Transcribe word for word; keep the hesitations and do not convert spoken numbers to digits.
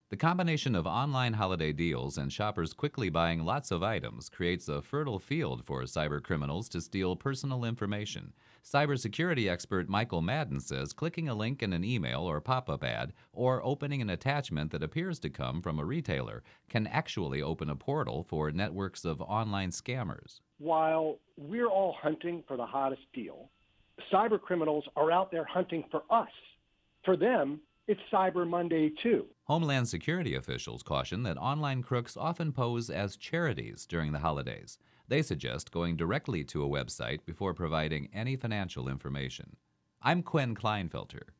The combination of online holiday deals and shoppers quickly buying lots of items creates a fertile field for cyber criminals to steal personal information. Cybersecurity expert Michael Madden says clicking a link in an email or pop-up ad or opening an attachment that appears to come from a retailer can actually open a portal for networks of online scammers. While we're all hunting for the hottest deal, cyber criminals are out there hunting for us. For them, it's Cyber Monday too. Homeland Security officials caution that online crooks often pose as charities during the holidays. They suggest going directly to a website before providing any financial information. I'm Quinn Kleinfelter.